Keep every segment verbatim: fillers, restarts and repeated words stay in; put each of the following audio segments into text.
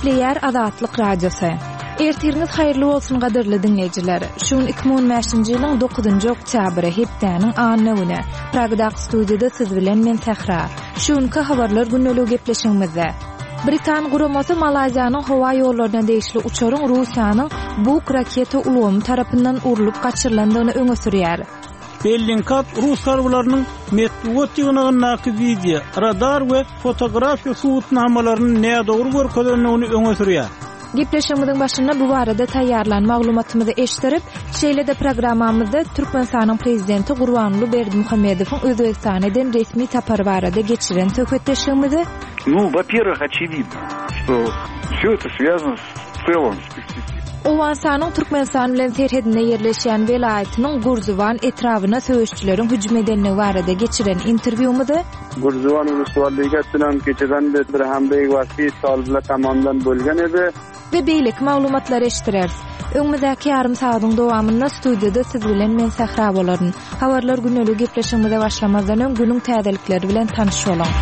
Nükleer Azatlyk Radiosu. Ertiriniz hayırlı olsun gaderli dinleyijiler. Şuň iki bin on beşinji ýylyň dokuzynjy oktýabry hepdäniň anyny Pragda studiýada siz bilen men Tehra. Şuňky habarlar günnälik gepleşigimizde. Britan guramasy Malaziýanyň howa ýollaryna değişli uçaryň Russiýanyň Buk raketa ulgamy tarapyndan urulyp gaçyrylandygyny öňe sürýär. Bellingcat Rus harbylarynyň Medvedevgyna naky video, radar we fotografiýa suwutnamalaryny näde dogry görkezlendigini öňe sürýär. Gepleşigimiziň başynda bu barada taýýarlan maglumatymyzy eşdirip, şeýle-de programmamyzda Türkmenistanyň prezidenti Gurbanuly Berdimuhammedowyň Özbekistana eden resmi tapary barada geçiren söhbetleşigimizi. Ну, во-первых, очевидно, что всё это связано с целым спецификой. Owasanyň Türkmenistan bilen serhedinde yerleşýän welaýatynyň Gurzuwan etrawyna söýüşçileriň hüjüm edenligi barada geçiren interwýumyzy Gurzuwan uluslarlyga bilen geçen bir hembeýik wagty salbylar tamandan bölgen edi. We beýlik maglumatlar eşdireriz. Öňümüzdäki ýarym saýatyň dowamynda studiýada siz bilen men Sahra bolaryn. Habarlar günnälik gepleşigimize başlamazdan öň günüň täzelikleri bilen tanyşy bolan.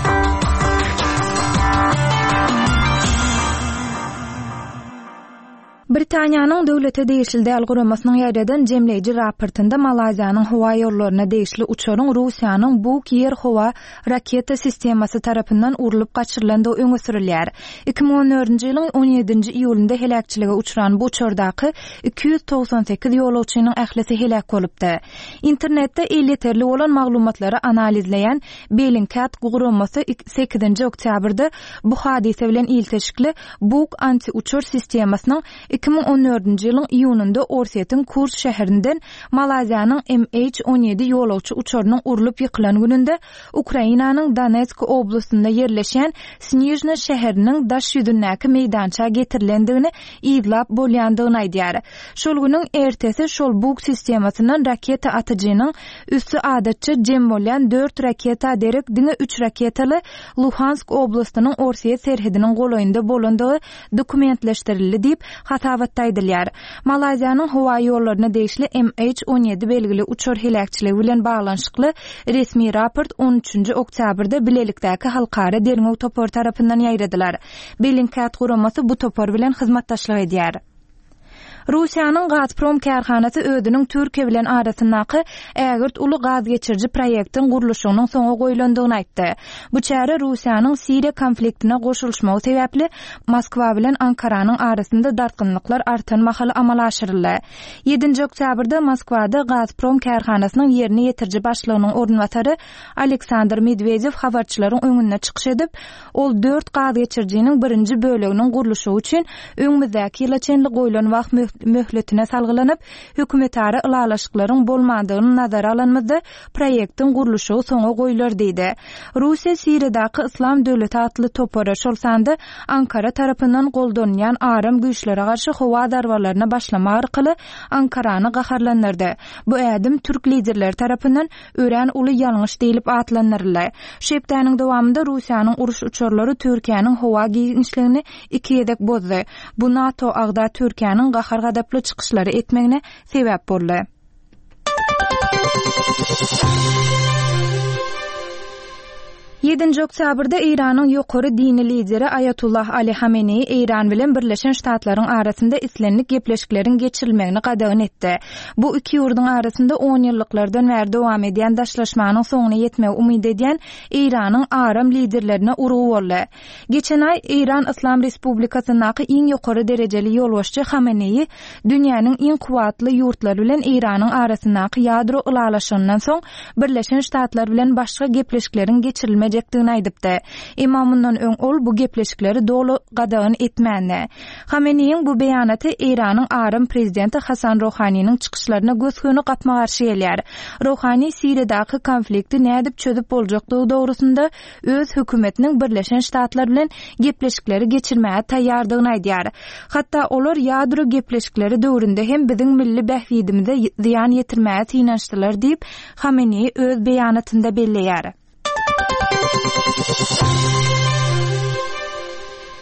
Britaniýanyň döwlete değişildi algoramasynyň ýaýradan jemleýiji raportynda Malaziýanyň howa ýollaryna değişli uçaryň Russiýanyň Buk ýer howa raketa sistemasy tarapyndan urulyp gaçyrylandygy öňe sürilýär. iki bin on dördünji ýylyň on ýedinji iýulynda helakçylyga uçuran bu uçardaky iki yüz toksan sekiz ýolagçynyň ählisi helak bolupdy. Internetde elýeterli bolan maglumatlary analizleýän Bellingcat guramasy sekizinji oktýabrda bu hadise bilen ilteşikli Buk anti-uçar sistemasynyň iki bin on dördünji ýylyň iýunynda Orsetýň Kurs şäherinden Malaziýanyň M H on ýedi ýolagçy uçarynyň urulyp ýykylan gününde Ukrainanyň Donetsk oblastynda yerleşen Snizhny şäheriniň daş ýüzündäki meýdança getirilendigini iýlap bolýandygyny aýdýar. Şol günüň ertesi şol Buk sistemasynyň raketa atyjynyň üstü adatça jem bolýan dört raketa derek diňe üç raketaly Luhansk oblastynyň Orset serhediniň golaýynda bolandygy dokumentleşdirildi diýip hatavatda edilýär. Malaziýanyň howa ýollaryna değişli M H on ýedi belgili uçar helakçyligi bilen baglanşykly resmi raport on üçünji oktýabrda bilelikdäki halkara derňew topar tarapyndan ýaýradylar. Bellingcat guramasy bu topar bilen hyzmatdaşlyk edýär. Russiýanyň Gazprom karhanasy özüniň Türkiýe bilen arasyndaky ägirt uly gaz geçirji proýektiň gurulşynyň soňa goýulandygyny aýtdy. Bu çäre Russiýanyň Siriýa konfliktine goşulşmagy sebäpli Moskwa bilen Ankaranyň arasynda dartgynlyklar artan mahaly amal aşyryldy. ýedinji oktýabrda Moskwada Gazprom karhanasynyň ýerine ýetirji başlygynyň ornwatary Aleksandr Medvedew habarçylaryň öňüne çykyş edip, ol dört gaz geçirjiniň birinji böleginiň gurulşy üçin öňümüzdäki ýyla çenli goýulan wagt möhletine salgylanyp, hökümetary ılalaşyklaryň bolmadygyny nazara alanmyzda proýektiň gurulşy soňa goýular diýdi. Russiýa Siriýadaky Islam döwleti atly topara şol sanda Ankara tarapyndan goldanýan aram güýçlere garşy howa darbarlaryna başlama arkaly Ankarany gaharlandyrdy. Bu ädim türk liderleri tarapyndan ören uly ýalňyş diýilip atlanyrly. Şepdäniň dowamında Russiýanyň uruş uçarlary Türkiýanyň howa giňişligini iki ýedek bozdy. Bu NATO agda Türkiýanyň gahar gadaply çykyşlary etmegine sebäp boldy. ýedinji oktýabrda Iranyň ýokary dini lideri Ayatullah Ali Hamenei Iran bilen Birleşen Ştatlaryň arasynda islenlik gepleşikleriň geçirilmegini gadagyn etdi. Bu iki ýurduň arasynda on ýyllyklardan bäri dowam edýän daşlaşmanyň soňuna ýetmegi umyd edýän Iranyň aram liderlerine urugy boldy. Geçen ay Iran Islam Respublikasynyň iň ýokary derejeli ýolbaşçy Hamenei dünýäniň iň kuwatly ýurtlary bilen Iranyň arasyndaky ýadro ulalaşyndan soň Birleşen Ştatlar bilen başga gepleşikleriň geçirilmegi edecekdigini aýdypdy. Imamyndan öň ol bu gepleşikleri dolu gadagyn etmäni. Hameneiň bu beýanaty Iranyň aram prezidenti Hasan Rouhanynyň çykyşlaryna gözgöni gapma garşy gelýär. Rouhany Siriýadaky konflikti nädip çözüp boljakdygy dogrusynda öz hökümetiniň Birleşen Ştatlar bilen gepleşikleri geçirmäge taýýardygyny aýdýar. Hatda olar ýadro gepleşikleri döwründe hem biziň milli bähwidimize ziýan ýetirmäge synançdylar diýip Hamenei öz beýanatynda belleýär.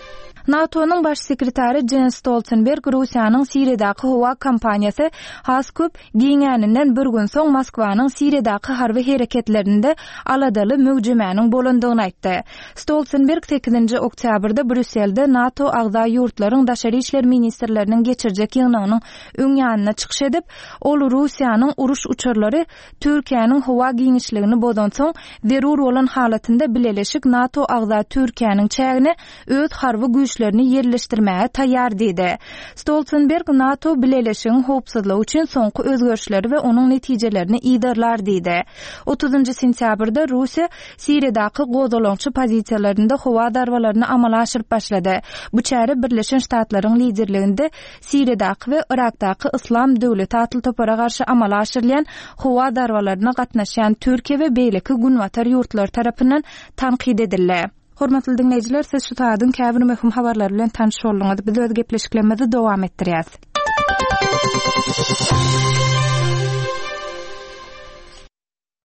NATO'nun baş sekretari Jens Stoltenberg Russiýanyň Siriýadaky howa kampanýasy has köp giňäninden bir gün soň Moskwanyň Siriýadaky harby hereketlerinde aladaly mögjemäniň bolandygyny aýtdy. Stoltenberg sekizinji oktýabrda Brüsselde NATO agza ýurtlaryň daşary işler ministrleriniň geçirjek ýygynyň öň ýanyna çykyş edip, ol Russiýanyň uruş uçurlary Türkiýanyň howa giňişligini bozan soň zerur bolan halatynda bileleşik NATO agza Türkiýanyň çägine öz harby güýçlerini yerleşdirmäge taýýar diýdi. Stoltenberg NATO bileleşigiň howpsuzlygy üçin soňky özgörüşleri we onuň netijelerini iýdarlar diýdi. otuzunji sentýabrda Russiýa Siriýadaky gozalançy pozisiýalarynda howa darwalaryny amala aşyryp başlady. Bu çäre Birleşen Ştatlaryň liderliginde Siriýadaky we Irakdaky Islam döwleti atyl topara garşy amala aşyrylýan howa darwalaryna gatnaşýan Türkiýe we beýleki günwatar ýurtlar tarapyndan tanqid edildi. Hormatly dinleýijiler, siz şu taýdan käbir möhüm habarlar bilen tanış bolýaňyz. Biz öz gepleşiklerimizi dowam etdirýäs.